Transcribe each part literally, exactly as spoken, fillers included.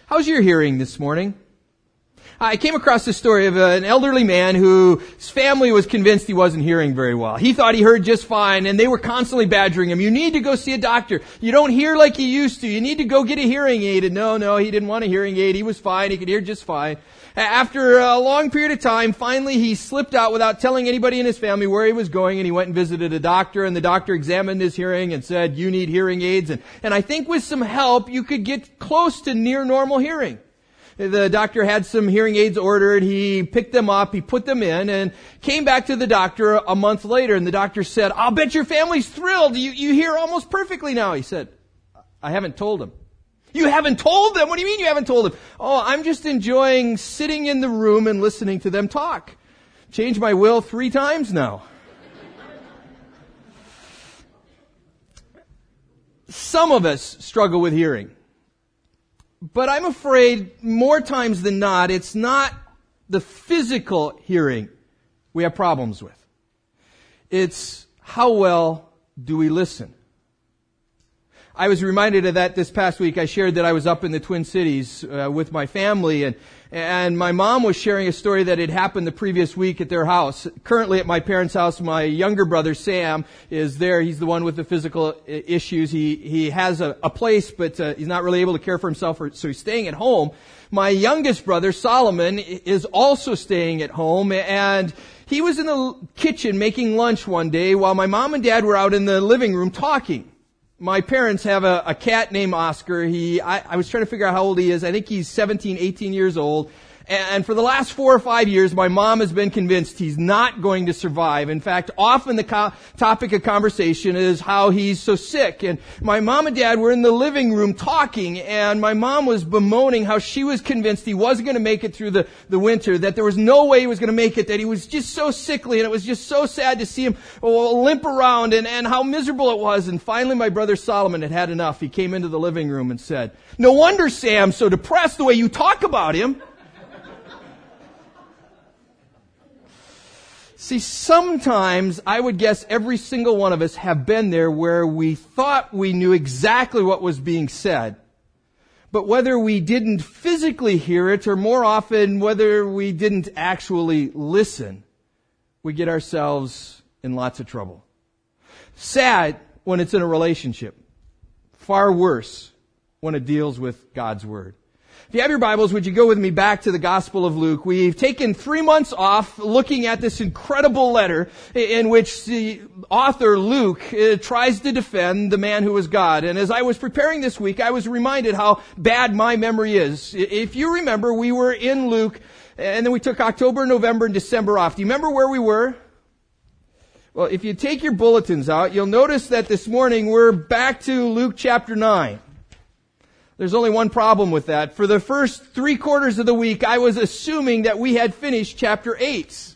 How's your hearing this morning? I came across the story of an elderly man whose family was convinced he wasn't hearing very well. He thought he heard just fine, and they were constantly badgering him. You need to go see a doctor. You don't hear like you used to. You need to go get a hearing aid. And no, no, he didn't want a hearing aid. He was fine. He could hear just fine. After a long period of time, finally he slipped out without telling anybody in his family where he was going, and he went and visited a doctor, and the doctor examined his hearing and said, you need hearing aids. And, and I think with some help, you could get close to near normal hearing. The doctor had some hearing aids ordered. He picked them up. He put them in and came back to the doctor a month later. And the doctor said, I'll bet your family's thrilled. You, you hear almost perfectly now. He said, I haven't told them. You haven't told them? What do you mean you haven't told them? Oh, I'm just enjoying sitting in the room and listening to them talk. Changed my will three times now. Some of us struggle with hearing. But I'm afraid more times than not, it's not the physical hearing we have problems with. It's how well do we listen? I was reminded of that this past week. I shared that I was up in the Twin Cities uh, with my family, and and my mom was sharing a story that had happened the previous week at their house. Currently at my parents' house, my younger brother Sam is there. He's the one with the physical issues. He he has a, a place, but uh, he's not really able to care for himself, so he's staying at home. My youngest brother Solomon is also staying at home, and he was in the kitchen making lunch one day while my mom and dad were out in the living room talking. My parents have a, a cat named Oscar. He, I, I was trying to figure out how old he is. I think he's seventeen, eighteen years old. And for the last four or five years, my mom has been convinced he's not going to survive. In fact, often the co- topic of conversation is how he's so sick. And my mom and dad were in the living room talking, and my mom was bemoaning how she was convinced he wasn't going to make it through the, the winter, that there was no way he was going to make it, that he was just so sickly, and it was just so sad to see him oh, limp around, and, and how miserable it was. And finally, my brother Solomon had had enough. He came into the living room and said, "No wonder Sam's so depressed the way you talk about him." See, sometimes I would guess every single one of us have been there where we thought we knew exactly what was being said, but whether we didn't physically hear it, or more often whether we didn't actually listen, we get ourselves in lots of trouble. Sad when it's in a relationship. Far worse when it deals with God's Word. If you have your Bibles, would you go with me back to the Gospel of Luke? We've taken three months off looking at this incredible letter in which the author, Luke, uh, tries to defend the man who was God. And as I was preparing this week, I was reminded how bad my memory is. If you remember, we were in Luke, and then we took October, November, and December off. Do you remember where we were? Well, if you take your bulletins out, you'll notice that this morning we're back to Luke chapter nine. There's only one problem with that. For the first three quarters of the week, I was assuming that we had finished chapter eight.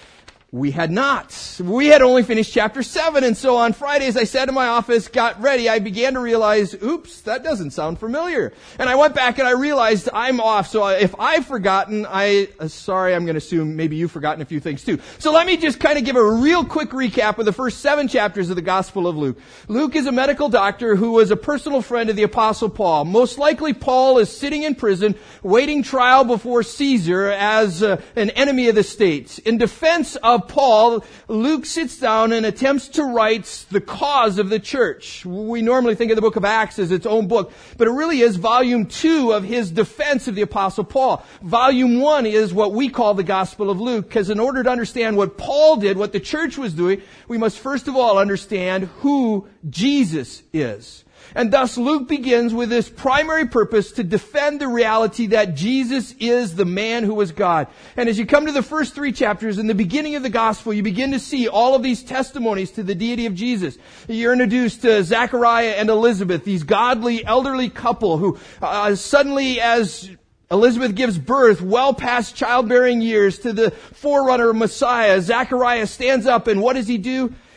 We had not. We had only finished chapter seven. And so on Friday, as I sat in my office, got ready, I began to realize, oops, that doesn't sound familiar. And I went back and I realized I'm off. So if I've forgotten, I, uh, sorry, I'm going to assume maybe you've forgotten a few things too. So let me just kind of give a real quick recap of the first seven chapters of the Gospel of Luke. Luke is a medical doctor who was a personal friend of the Apostle Paul. Most likely Paul is sitting in prison, waiting trial before Caesar as uh, an enemy of the state. In defense of Paul, Luke sits down and attempts to write the cause of the church. We normally think of the book of Acts as its own book, but it really is volume two of his defense of the Apostle Paul. Volume one is what we call the Gospel of Luke, because in order to understand what Paul did, what the church was doing, we must first of all understand who Jesus is. And thus Luke begins with this primary purpose to defend the reality that Jesus is the man who was God. And as you come to the first three chapters, in the beginning of the gospel, you begin to see all of these testimonies to the deity of Jesus. You're introduced to Zachariah and Elizabeth, these godly elderly couple who uh, suddenly, as Elizabeth gives birth, well past childbearing years, to the forerunner of Messiah, Zachariah stands up, and what does he do?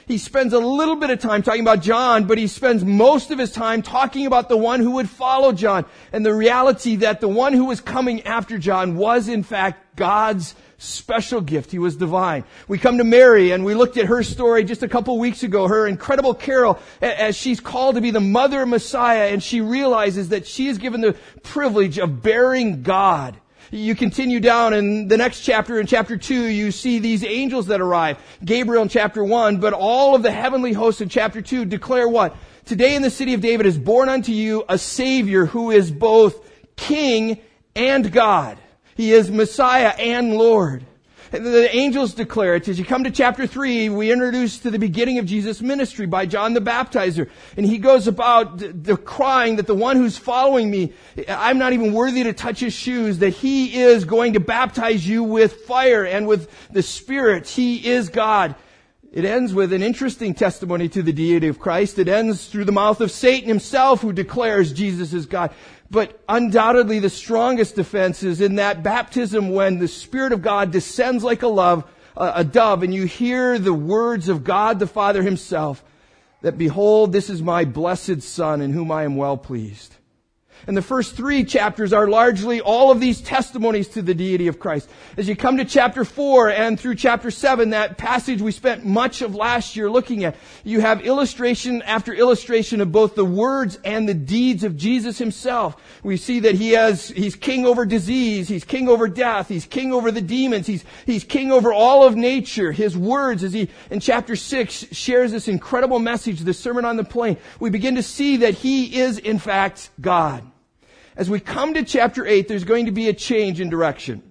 He spends a little bit of time talking about John, but he spends most of his time talking about the one who would follow John and the reality that the one who was coming after John was in fact God's special gift. He was divine. We come to Mary and we looked at her story just a couple weeks ago, her incredible carol as she's called to be the mother of Messiah, and she realizes that she is given the privilege of bearing God. You continue down in the next chapter, in chapter two, you see these angels that arrive. Gabriel in chapter one, but all of the heavenly hosts in chapter two declare what? Today in the city of David is born unto you a Savior who is both King and God. He is Messiah and Lord. The angels declare it. As you come to chapter three, we introduce to the beginning of Jesus' ministry by John the Baptizer. And he goes about decrying that the one who's following me, I'm not even worthy to touch his shoes, that he is going to baptize you with fire and with the Spirit. He is God. It ends with an interesting testimony to the deity of Christ. It ends through the mouth of Satan himself, who declares Jesus is God. But undoubtedly the strongest defense is in that baptism when the Spirit of God descends like a love, a dove, and you hear the words of God the Father himself, that behold, this is my blessed Son in whom I am well pleased. And the first three chapters are largely all of these testimonies to the deity of Christ. As you come to chapter four and through chapter seven, that passage we spent much of last year looking at, you have illustration after illustration of both the words and the deeds of Jesus himself. We see that he has, he's king over disease, he's king over death, he's king over the demons, he's, he's king over all of nature. His words, as he, in chapter six, shares this incredible message, the Sermon on the Plain, we begin to see that he is in fact God. As we come to chapter eight, there's going to be a change in direction.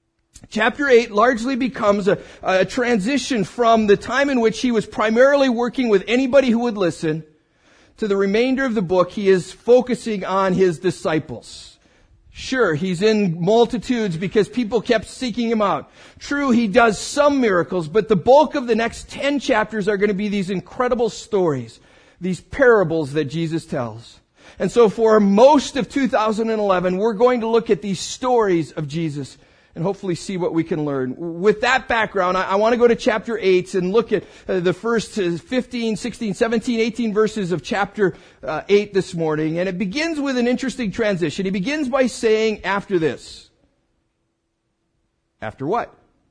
Chapter eight largely becomes a, a transition from the time in which he was primarily working with anybody who would listen to the remainder of the book. He is focusing on his disciples. Sure, he's in multitudes because people kept seeking him out. True, he does some miracles, but the bulk of the next ten chapters are going to be these incredible stories, these parables that Jesus tells. And so for most of two thousand eleven, we're going to look at these stories of Jesus and hopefully see what we can learn. With that background, I, I want to go to chapter eight and look at uh, the first fifteen, sixteen, seventeen, eighteen verses of chapter uh, eight this morning. And it begins with an interesting transition. He begins by saying, after this. After what?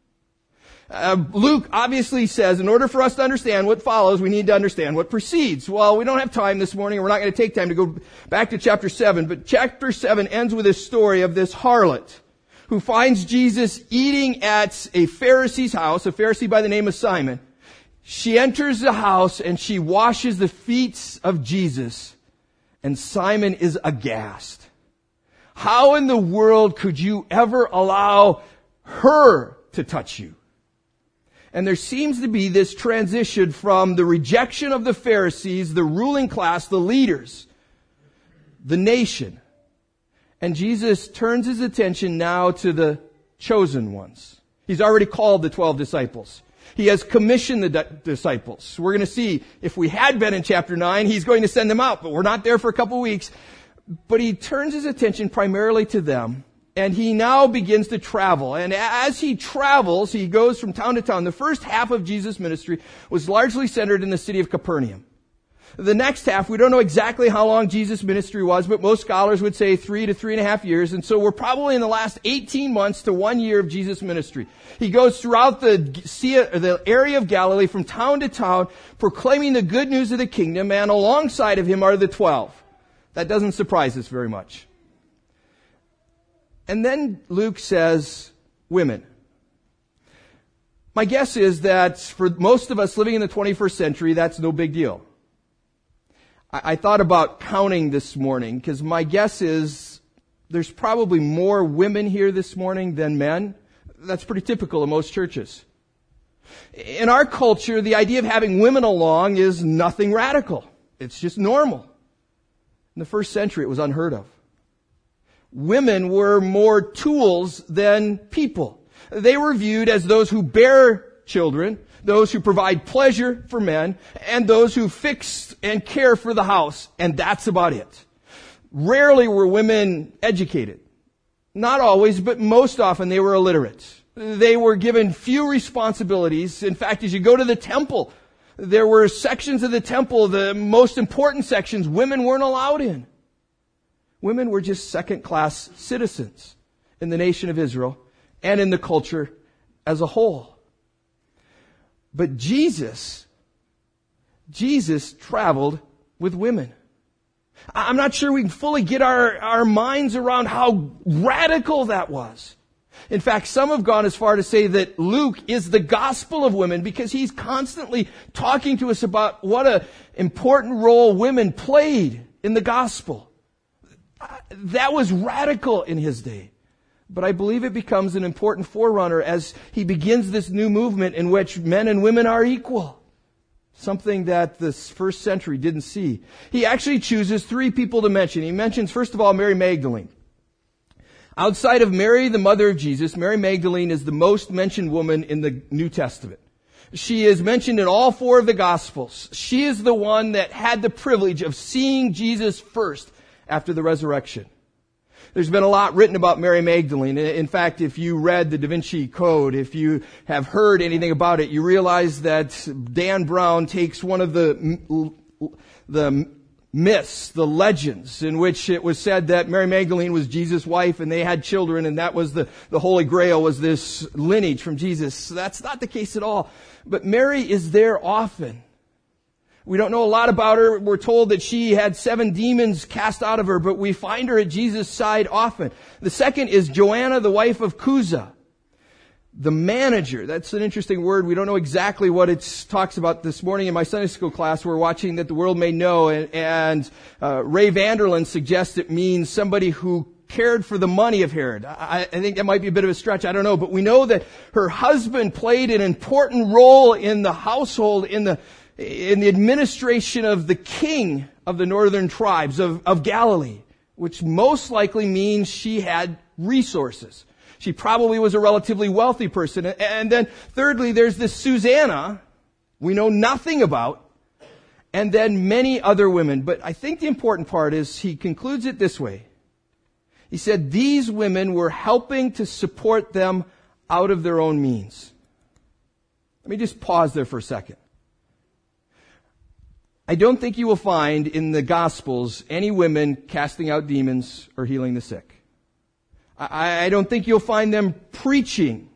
Uh, Luke obviously says, in order for us to understand what follows, we need to understand what precedes. Well, we don't have time this morning, and we're not going to take time to go back to chapter seven, but chapter seven ends with this story of this harlot who finds Jesus eating at a Pharisee's house, a Pharisee by the name of Simon. She enters the house and she washes the feet of Jesus, and Simon is aghast. How in the world could you ever allow her to touch you? And there seems to be this transition from the rejection of the Pharisees, the ruling class, the leaders, the nation. And Jesus turns his attention now to the chosen ones. He's already called the twelve disciples. He has commissioned the di- disciples. We're going to see, if we had been in chapter nine, he's going to send them out, but we're not there for a couple weeks. But he turns his attention primarily to them. And he now begins to travel. And as he travels, he goes from town to town. The first half of Jesus' ministry was largely centered in the city of Capernaum. The next half, we don't know exactly how long Jesus' ministry was, but most scholars would say three to three and a half years. And so we're probably in the last eighteen months to one year of Jesus' ministry. He goes throughout the, the area of Galilee from town to town, proclaiming the good news of the kingdom, and alongside of him are the twelve. That doesn't surprise us very much. And then Luke says, women. My guess is that for most of us living in the twenty-first century, that's no big deal. I, I thought about counting this morning, because my guess is there's probably more women here this morning than men. That's pretty typical in most churches. In our culture, the idea of having women along is nothing radical. It's just normal. In the first century, it was unheard of. Women were more tools than people. They were viewed as those who bear children, those who provide pleasure for men, and those who fix and care for the house. And that's about it. Rarely were women educated. Not always, but most often they were illiterate. They were given few responsibilities. In fact, as you go to the temple, There were sections of the temple, the most important sections, women weren't allowed in. Women were just second-class citizens in the nation of Israel and in the culture as a whole. But Jesus, Jesus traveled with women. I'm not sure we can fully get our, our minds around how radical that was. In fact, some have gone as far to say that Luke is the gospel of women because he's constantly talking to us about what an important role women played in the gospel. That was radical in his day. But I believe it becomes an important forerunner as he begins this new movement in which men and women are equal. Something that the first century didn't see. He actually chooses three people to mention. He mentions, first of all, Mary Magdalene. Outside of Mary, the mother of Jesus, Mary Magdalene is the most mentioned woman in the New Testament. She is mentioned in all four of the Gospels. She is the one that had the privilege of seeing Jesus first after the resurrection. There's been a lot written about Mary Magdalene. In fact, if you read the Da Vinci Code, if you have heard anything about it, you realize that Dan Brown takes one of the, the myths, the legends, in which it was said that Mary Magdalene was Jesus' wife and they had children, and that was the, the Holy Grail, was this lineage from Jesus. That's not the case at all. But Mary is there often. We don't know a lot about her. We're told that she had seven demons cast out of her, but we find her at Jesus' side often. The second is Joanna, the wife of Chuza. The manager. That's an interesting word. We don't know exactly what it talks about. This morning in my Sunday school class, we're watching That the World May Know, and, and uh, Ray Vanderland suggests it means somebody who cared for the money of Herod. I, I think that might be a bit of a stretch. I don't know. But we know that her husband played an important role in the household, in the in the administration of the king of the northern tribes of, of Galilee, which most likely means she had resources. She probably was a relatively wealthy person. And then thirdly, there's this Susanna we know nothing about, and then many other women. But I think the important part is he concludes it this way. He said these women were helping to support them out of their own means. Let me just pause there for a second. I don't think you will find in the Gospels any women casting out demons or healing the sick. I, I don't think you'll find them preaching.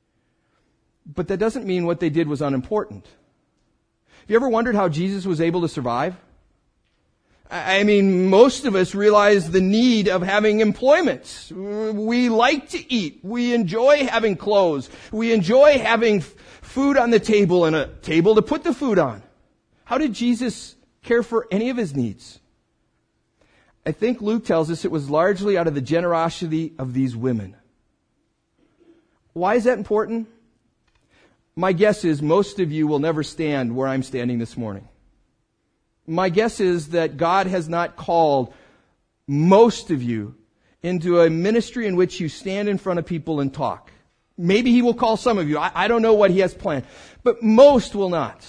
But that doesn't mean what they did was unimportant. Have you ever wondered how Jesus was able to survive? I mean, most of us realize the need of having employment. We like to eat. We enjoy having clothes. We enjoy having f- food on the table and a table to put the food on. How did Jesus care for any of his needs? I think Luke tells us it was largely out of the generosity of these women. Why is that important? My guess is most of you will never stand where I'm standing this morning. My guess is that God has not called most of you into a ministry in which you stand in front of people and talk. Maybe he will call some of you. I, I don't know what he has planned. But most will not.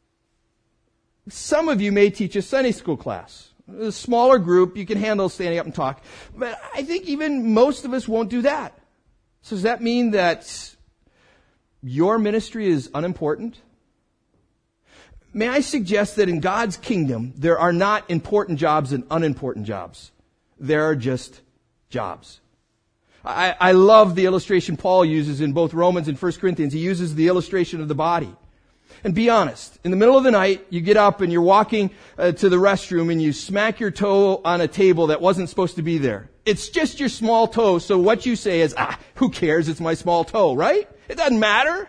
Some of you may teach a Sunday school class. A smaller group, you can handle standing up and talk. But I think even most of us won't do that. So does that mean that your ministry is unimportant? May I suggest that in God's kingdom, there are not important jobs and unimportant jobs. There are just jobs. I, I love the illustration Paul uses in both Romans and First Corinthians. He uses the illustration of the body. And be honest, in the middle of the night, you get up and you're walking uh, to the restroom and you smack your toe on a table that wasn't supposed to be there. It's just your small toe, so what you say is, ah, who cares, it's my small toe, right? It doesn't matter.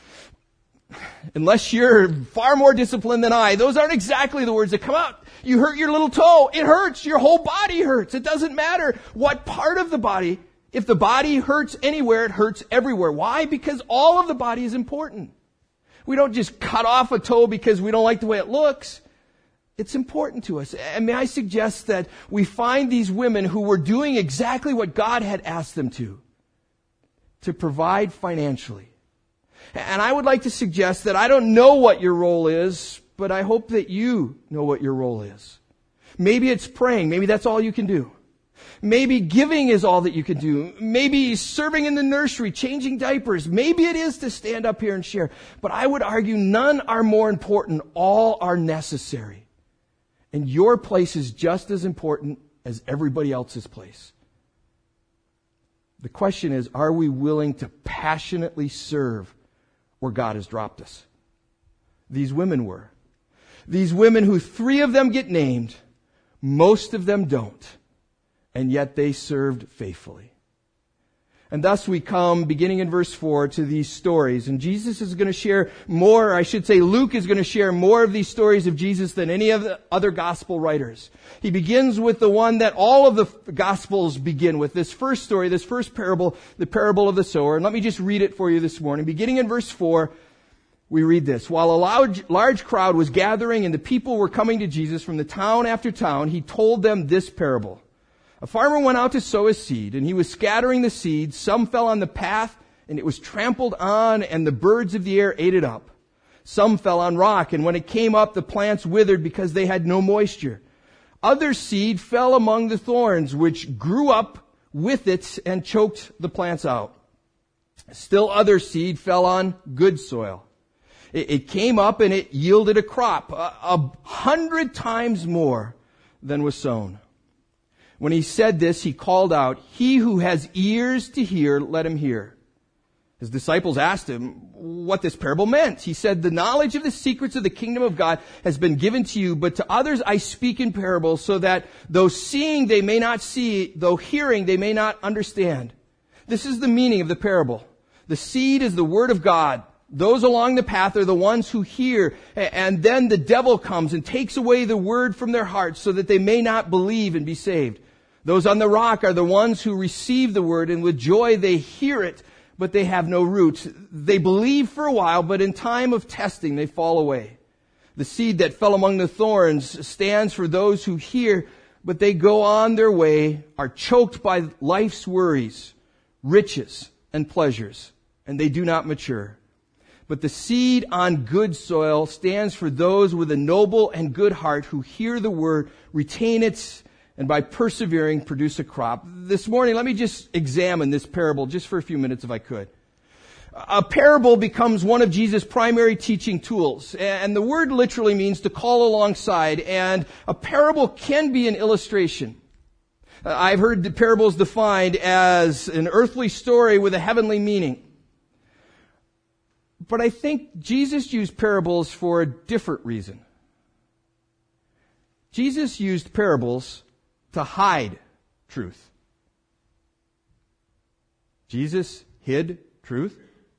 Unless you're far more disciplined than I, those aren't exactly the words that come out. You hurt your little toe, it hurts, your whole body hurts. It doesn't matter what part of the body. If the body hurts anywhere, it hurts everywhere. Why? Because all of the body is important. We don't just cut off a toe because we don't like the way it looks. It's important to us. And may I suggest that we find these women who were doing exactly what God had asked them to, to provide financially. And I would like to suggest that I don't know what your role is, but I hope that you know what your role is. Maybe it's praying. Maybe that's all you can do. Maybe giving is all that you can do. Maybe serving in the nursery, changing diapers. Maybe it is to stand up here and share. But I would argue none are more important. All are necessary. And your place is just as important as everybody else's place. The question is, are we willing to passionately serve where God has dropped us? These women were. These women who three of them get named, most of them don't. And yet they served faithfully. And thus we come, beginning in verse four, to these stories. And Jesus is going to share more, or I should say Luke is going to share more of these stories of Jesus than any of the other gospel writers. He begins with the one that all of the gospels begin with. This first story, this first parable, the parable of the sower. And let me just read it for you this morning. Beginning in verse four, we read this. While a large, large crowd was gathering and the people were coming to Jesus from the town after town, he told them this parable. A farmer went out to sow his seed, and he was scattering the seed. Some fell on the path, and it was trampled on, and the birds of the air ate it up. Some fell on rock, and when it came up, the plants withered because they had no moisture. Other seed fell among the thorns, which grew up with it and choked the plants out. Still other seed fell on good soil. It, it came up, and it yielded a crop, a, a hundred times more than was sown. When he said this, he called out, "He who has ears to hear, let him hear." His disciples asked him what this parable meant. He said, "The knowledge of the secrets of the kingdom of God has been given to you, but to others I speak in parables, so that though seeing they may not see, though hearing they may not understand." This is the meaning of the parable. The seed is the word of God. Those along the path are the ones who hear, and then the devil comes and takes away the word from their hearts so that they may not believe and be saved. Those on the rock are the ones who receive the word, and with joy they hear it, but they have no root. They believe for a while, but in time of testing they fall away. The seed that fell among the thorns stands for those who hear, but they go on their way, are choked by life's worries, riches, and pleasures, and they do not mature. But the seed on good soil stands for those with a noble and good heart who hear the word, retain it, and by persevering produce a crop. This morning, let me just examine this parable just for a few minutes if I could. A parable becomes one of Jesus' primary teaching tools. And the word literally means to call alongside. And a parable can be an illustration. I've heard the parables defined as an earthly story with a heavenly meaning. But I think Jesus used parables for a different reason. Jesus used parables to hide truth. Jesus hid truth.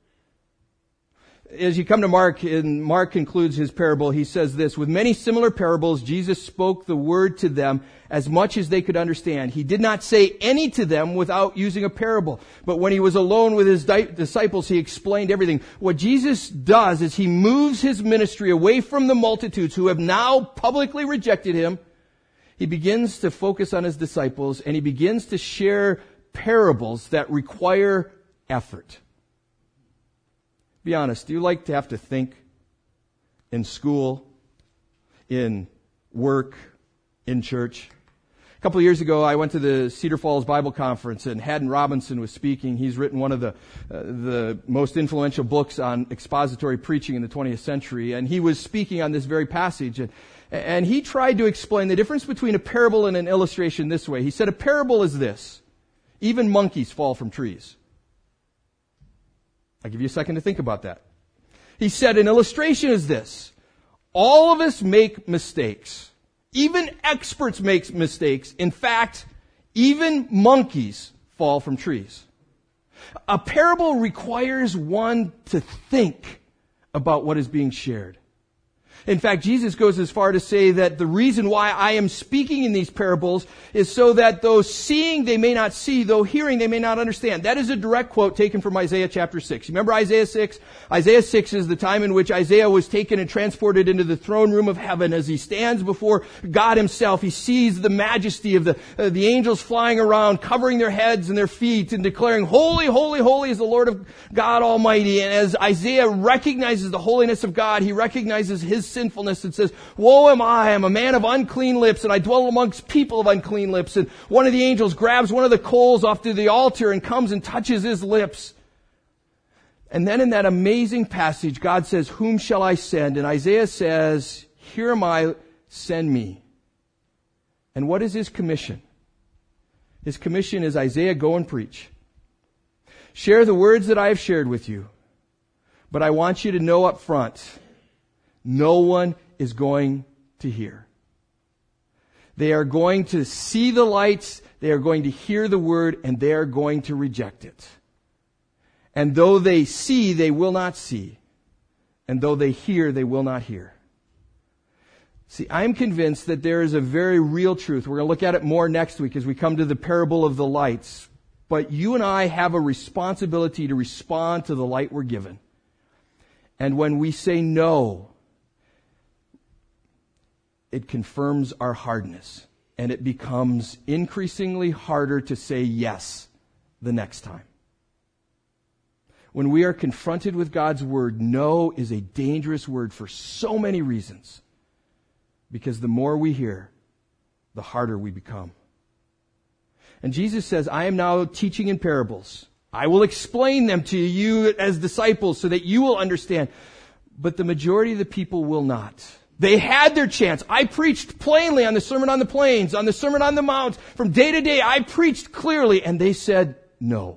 As you come to Mark, and Mark concludes his parable, he says this, "With many similar parables, Jesus spoke the word to them as much as they could understand. He did not say any to them without using a parable. But when he was alone with his di- disciples, he explained everything." What Jesus does is he moves his ministry away from the multitudes who have now publicly rejected him. He begins to focus on his disciples, and he begins to share parables that require effort. Be honest, do you like to have to think in school, in work, in church? A couple of years ago, I went to the Cedar Falls Bible Conference, and Haddon Robinson was speaking. He's written one of the uh, the most influential books on expository preaching in the twentieth century, and he was speaking on this very passage. And, and he tried to explain the difference between a parable and an illustration this way. He said, a parable is this: even monkeys fall from trees. I'll give you a second to think about that. He said, an illustration is this: all of us make mistakes. Even experts make mistakes. In fact, even monkeys fall from trees. A parable requires one to think about what is being shared. In fact, Jesus goes as far to say that the reason why I am speaking in these parables is so that though seeing they may not see, though hearing they may not understand. That is a direct quote taken from Isaiah chapter six. You remember Isaiah six? Isaiah six is the time in which Isaiah was taken and transported into the throne room of heaven. As he stands before God himself, he sees the majesty of the, uh, the angels flying around, covering their heads and their feet and declaring, "Holy, holy, holy is the Lord of God Almighty." And as Isaiah recognizes the holiness of God, he recognizes his sinfulness and says, woe am I, I'm a man of unclean lips, and I dwell amongst people of unclean lips. And one of the angels grabs one of the coals off to the altar and comes and touches his lips. And then in that amazing passage, God says, whom shall I send? And Isaiah says, here am I, send me. And what is his commission? His commission is, Isaiah, go and preach. Share the words that I have shared with you. But I want you to know up front, no one is going to hear. They are going to see the lights, they are going to hear the word, and they are going to reject it. And though they see, they will not see. And though they hear, they will not hear. See, I'm convinced that there is a very real truth. We're going to look at it more next week as we come to the parable of the lights. But you and I have a responsibility to respond to the light we're given. And when we say no, it confirms our hardness. And it becomes increasingly harder to say yes the next time. When we are confronted with God's word, no is a dangerous word for so many reasons. Because the more we hear, the harder we become. And Jesus says, I am now teaching in parables. I will explain them to you as disciples so that you will understand. But the majority of the people will not. They had their chance. I preached plainly on the Sermon on the Plains, on the Sermon on the Mount. From day to day, I preached clearly. And they said, no.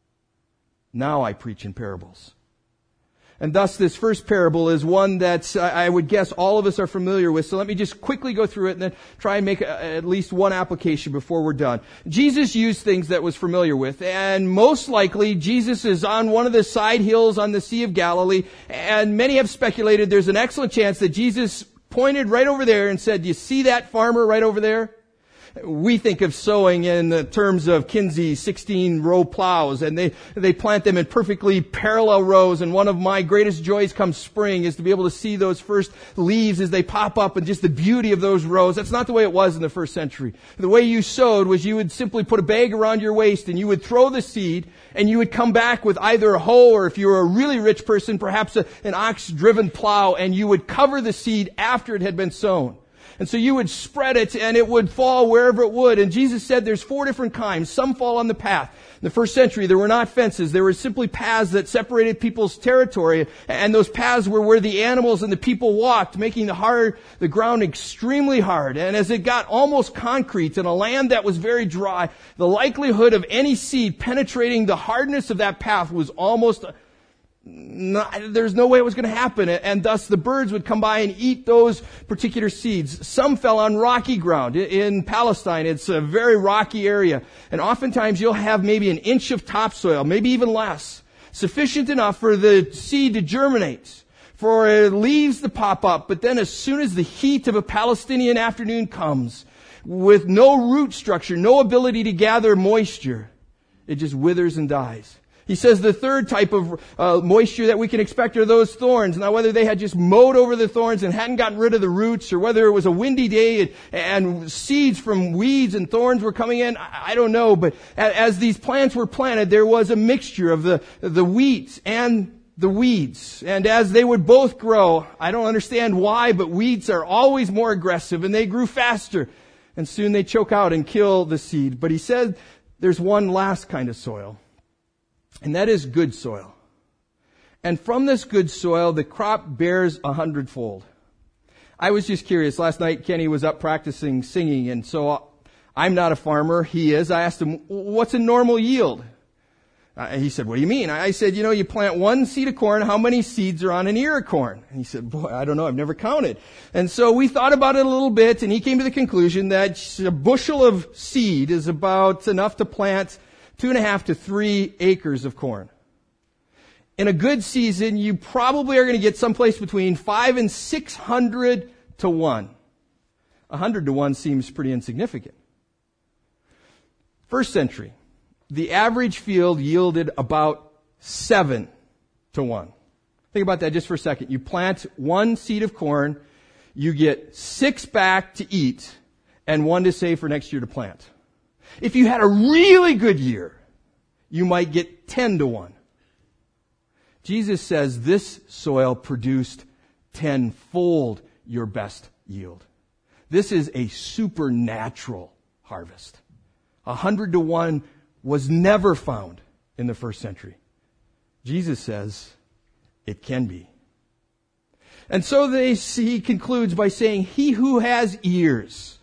Now I preach in parables. And thus this first parable is one that I would guess all of us are familiar with. So let me just quickly go through it and then try and make a, at least one application before we're done. Jesus used things that was familiar with, and most likely Jesus is on one of the side hills on the Sea of Galilee, and many have speculated there's an excellent chance that Jesus pointed right over there and said, do you see that farmer right over there? We think of sowing in the terms of Kinsey sixteen-row plows, and they, they plant them in perfectly parallel rows, and one of my greatest joys come spring is to be able to see those first leaves as they pop up and just the beauty of those rows. That's not the way it was in the first century. The way you sowed was you would simply put a bag around your waist and you would throw the seed, and you would come back with either a hoe or, if you were a really rich person, perhaps a, an ox-driven plow, and you would cover the seed after it had been sown. And so you would spread it and it would fall wherever it would. And Jesus said there's four different kinds. Some fall on the path. In the first century, there were not fences. There were simply paths that separated people's territory. And those paths were where the animals and the people walked, making the hard, the ground extremely hard. And as it got almost concrete in a land that was very dry, the likelihood of any seed penetrating the hardness of that path was almost Not, there's no way it was going to happen, and thus the birds would come by and eat those particular seeds. Some fell on rocky ground. In Palestine, it's a very rocky area, and oftentimes you'll have maybe an inch of topsoil, maybe even less, sufficient enough for the seed to germinate, for leaves to pop up. But then as soon as the heat of a Palestinian afternoon comes, with no root structure, no ability to gather moisture, it just withers and dies. He says the third type of uh, moisture that we can expect are those thorns. Now, whether they had just mowed over the thorns and hadn't gotten rid of the roots, or whether it was a windy day and, and seeds from weeds and thorns were coming in, I, I don't know. But as these plants were planted, there was a mixture of the, the wheat and the weeds. And as they would both grow, I don't understand why, but weeds are always more aggressive, and they grew faster. And soon they choke out and kill the seed. But he said there's one last kind of soil. And that is good soil. And from this good soil, the crop bears a hundredfold. I was just curious. Last night, Kenny was up practicing singing, and so I'm not a farmer. He is. I asked him, what's a normal yield? Uh, he said, what do you mean? I said, you know, you plant one seed of corn. How many seeds are on an ear of corn? And he said, boy, I don't know. I've never counted. And so we thought about it a little bit, and he came to the conclusion that a bushel of seed is about enough to plant two and a half to three acres of corn. In a good season, you probably are going to get someplace between five and six hundred to one. A hundred to one seems pretty insignificant. First century, the average field yielded about seven to one. Think about that just for a second. You plant one seed of corn, you get six back to eat, and one to save for next year to plant. If you had a really good year, you might get ten to one. Jesus says this soil produced tenfold your best yield. This is a supernatural harvest. A hundred to one was never found in the first century. Jesus says it can be. And so they, he concludes by saying, he who has ears.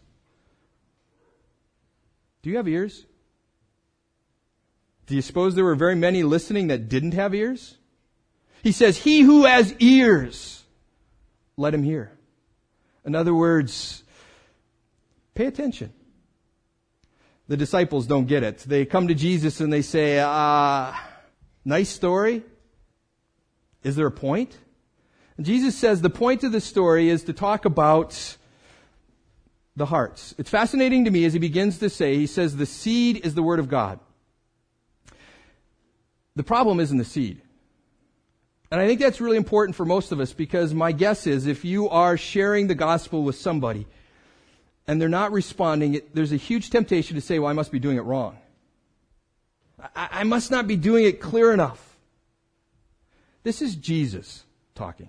Do you have ears? Do you suppose there were very many listening that didn't have ears? He says, he who has ears, let him hear. In other words, pay attention. The disciples don't get it. They come to Jesus and they say, uh, nice story. Is there a point? And Jesus says the point of the story is to talk about the hearts. It's fascinating to me as he begins to say, he says the seed is the word of God. The problem isn't the seed. And I think that's really important for most of us, because my guess is if you are sharing the gospel with somebody and they're not responding, it, there's a huge temptation to say, well, I must be doing it wrong. I, I must not be doing it clear enough. This is Jesus talking.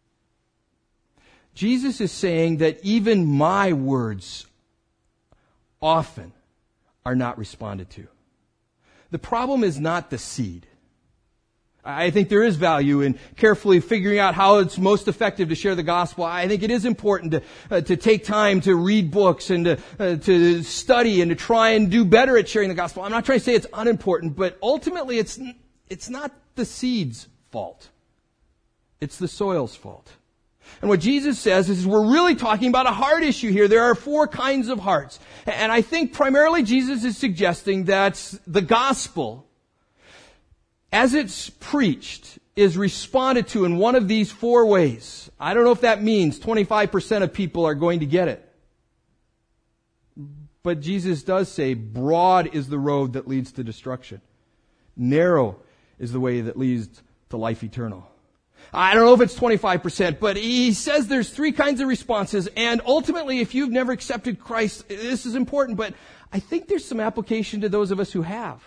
Jesus is saying that even my words often are not responded to. The problem is not the seed. I think there is value in carefully figuring out how it's most effective to share the gospel. I think it is important to uh, to take time to read books and to uh, to study and to try and do better at sharing the gospel. I'm not trying to say it's unimportant, but ultimately it's it's not the seed's fault. It's the soil's fault. And what Jesus says is we're really talking about a heart issue here. There are four kinds of hearts. And I think primarily Jesus is suggesting that the gospel, as it's preached, is responded to in one of these four ways. I don't know if that means twenty-five percent of people are going to get it. But Jesus does say, broad is the road that leads to destruction. Narrow is the way that leads to life eternal. I don't know if it's twenty-five percent, but he says there's three kinds of responses. And ultimately, if you've never accepted Christ, this is important, but I think there's some application to those of us who have.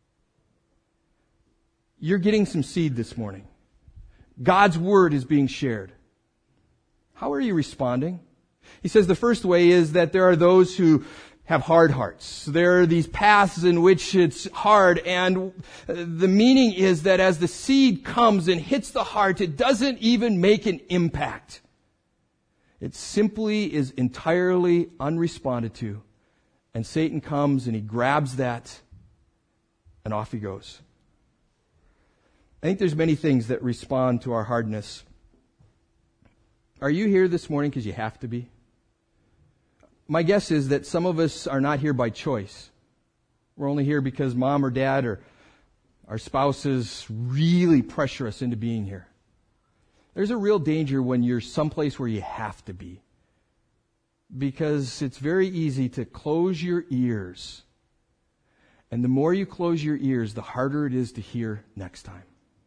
You're getting some seed this morning. God's word is being shared. How are you responding? He says the first way is that there are those who have hard hearts. There are these paths in which it's hard, and the meaning is that as the seed comes and hits the heart, it doesn't even make an impact. It simply is entirely unresponded to. And Satan comes and he grabs that, and off he goes. I think there's many things that respond to our hardness. Are you here this morning because you have to be? My guess is that some of us are not here by choice. We're only here because mom or dad or our spouses really pressure us into being here. There's a real danger when you're someplace where you have to be, because it's very easy to close your ears. And the more you close your ears, the harder it is to hear next time.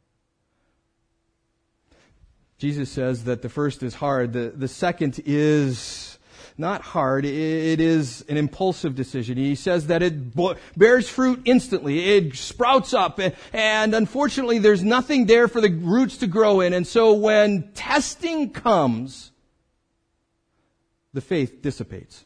Jesus says that the first is hard. The, the second is not hard. It, it is an impulsive decision. He says that it bo- bears fruit instantly. It sprouts up. And, and unfortunately, there's nothing there for the roots to grow in. And so when testing comes, the faith dissipates.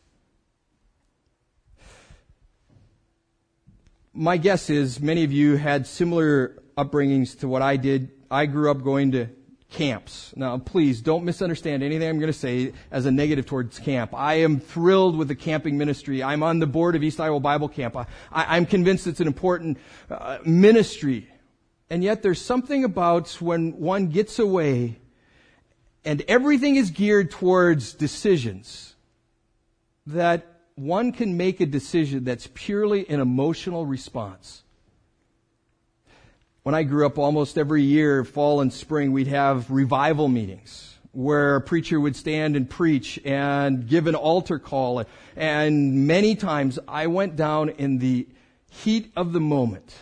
My guess is many of you had similar upbringings to what I did. I grew up going to camps. Now, please don't misunderstand anything I'm going to say as a negative towards camp. I am thrilled with the camping ministry. I'm on the board of East Iowa Bible Camp. I, I, I'm convinced it's an important uh, ministry. And yet there's something about when one gets away and everything is geared towards decisions, that one can make a decision that's purely an emotional response. When I grew up, almost every year, fall and spring, we'd have revival meetings where a preacher would stand and preach and give an altar call. And many times I went down in the heat of the moment,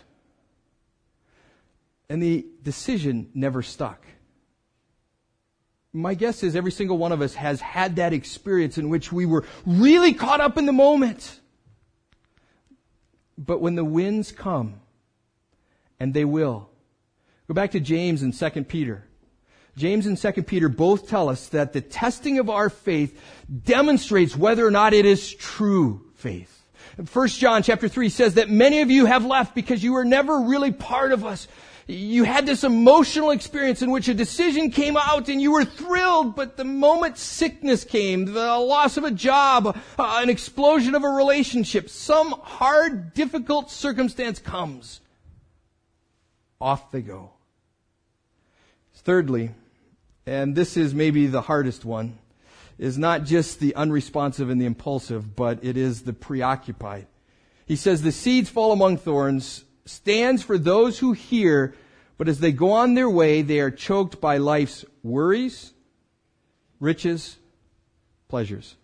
and the decision never stuck. My guess is every single one of us has had that experience in which we were really caught up in the moment. But when the winds come, and they will. Go back to James and Second Peter. James and Second Peter both tell us that the testing of our faith demonstrates whether or not it is true faith. First John chapter three says that many of you have left because you were never really part of us. You had this emotional experience in which a decision came out and you were thrilled, but the moment sickness came, the loss of a job, uh, an explosion of a relationship, some hard, difficult circumstance comes, off they go. Thirdly, and this is maybe the hardest one, is not just the unresponsive and the impulsive, but it is the preoccupied. He says, the seeds fall among thorns, stands for those who hear, but as they go on their way, they are choked by life's worries, riches, pleasures.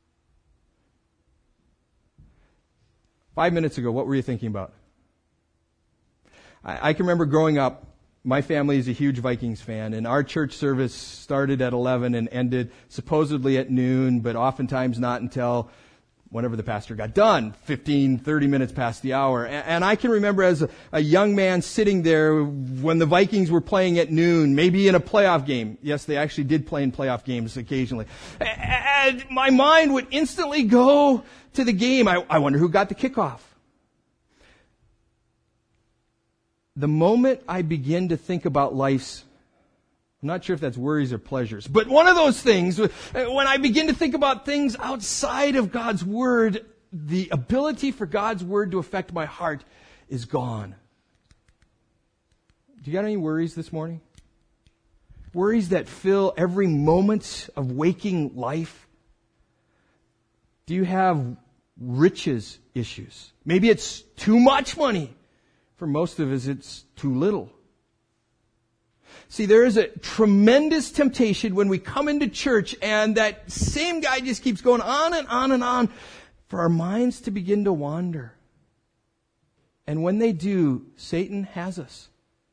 Five minutes ago, what were you thinking about? I, I can remember growing up, my family is a huge Vikings fan, and our church service started at eleven and ended supposedly at noon, but oftentimes not until whenever the pastor got done, fifteen, thirty minutes past the hour. And I can remember as a, a young man sitting there when the Vikings were playing at noon, maybe in a playoff game. Yes, they actually did play in playoff games occasionally. And my mind would instantly go to the game. I, I wonder who got the kickoff. The moment I begin to think about life's, I'm not sure if that's worries or pleasures, but one of those things, when I begin to think about things outside of God's Word, the ability for God's Word to affect my heart is gone. Do you got any worries this morning? Worries that fill every moment of waking life? Do you have riches issues? Maybe it's too much money. For most of us, it's too little. See, there is a tremendous temptation when we come into church and that same guy just keeps going on and on and on for our minds to begin to wander. And when they do, Satan has us.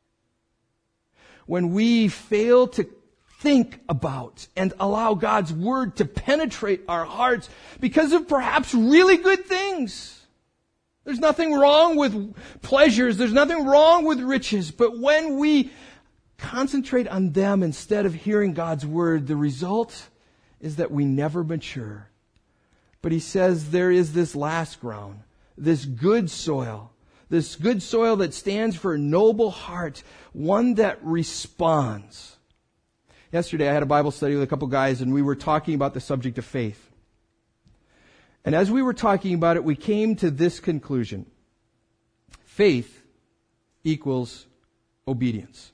When we fail to think about and allow God's Word to penetrate our hearts because of perhaps really good things. There's nothing wrong with pleasures. There's nothing wrong with riches. But when we concentrate on them instead of hearing God's Word, the result is that we never mature. But he says there is this last ground, this good soil, this good soil that stands for a noble heart, one that responds. Yesterday I had a Bible study with a couple guys and we were talking about the subject of faith. And as we were talking about it, we came to this conclusion. Faith equals obedience.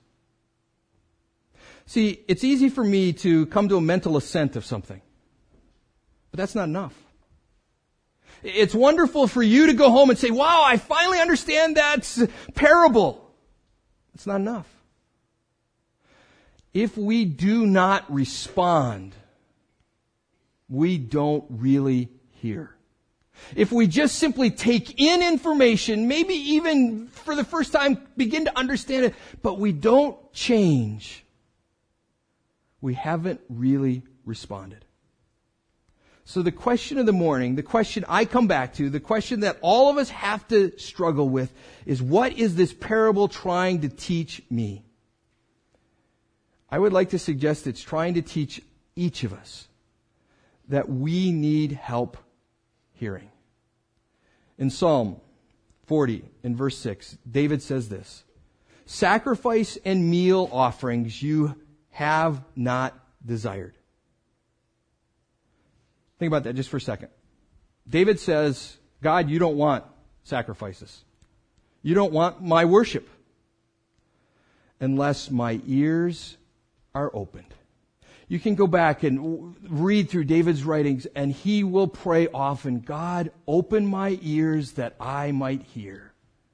See, it's easy for me to come to a mental assent of something. But that's not enough. It's wonderful for you to go home and say, wow, I finally understand that parable. It's not enough. If we do not respond, we don't really hear. If we just simply take in information, maybe even for the first time begin to understand it, but we don't change, we haven't really responded. So the question of the morning, the question I come back to, the question that all of us have to struggle with is, what is this parable trying to teach me? I would like to suggest it's trying to teach each of us that we need help hearing. In Psalm forty, in verse six, David says this, sacrifice and meal offerings you have not desired. Think about that just for a second. David says, God, you don't want sacrifices. You don't want my worship unless my ears are opened. You can go back and read through David's writings and he will pray often, God, open my ears that I might hear.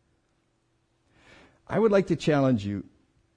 I would like to challenge you,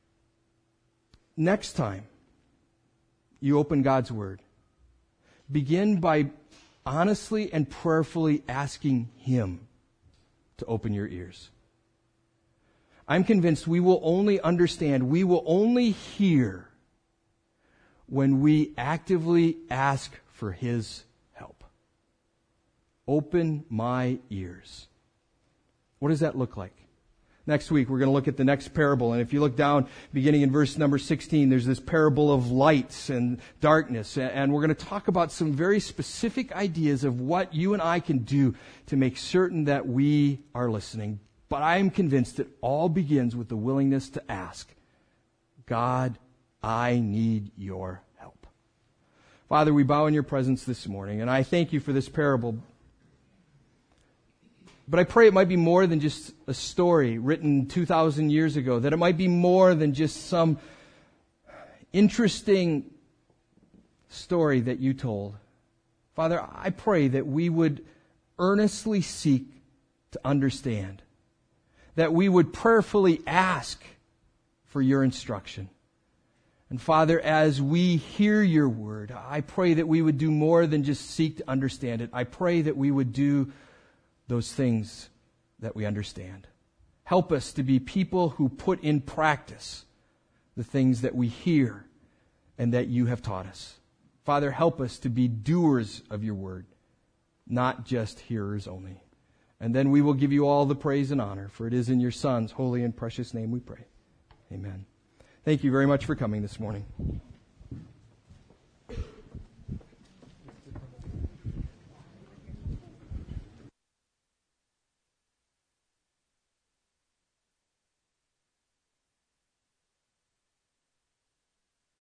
next time you open God's Word, begin by honestly and prayerfully asking Him to open your ears. I'm convinced we will only understand, we will only hear when we actively ask for His help. Open my ears. What does that look like? Next week, we're going to look at the next parable. And if you look down, beginning in verse number sixteen, there's this parable of lights and darkness. And we're going to talk about some very specific ideas of what you and I can do to make certain that we are listening. But I am convinced it all begins with the willingness to ask, God, I need your help. Father, we bow in your presence this morning, and I thank you for this parable. But I pray it might be more than just a story written two thousand years ago, that it might be more than just some interesting story that you told. Father, I pray that we would earnestly seek to understand, that we would prayerfully ask for your instruction. And Father, as we hear your word, I pray that we would do more than just seek to understand it. I pray that we would do those things that we understand. Help us to be people who put in practice the things that we hear and that you have taught us. Father, help us to be doers of your word, not just hearers only. And then we will give you all the praise and honor, for it is in your Son's holy and precious name we pray. Amen. Thank you very much for coming this morning.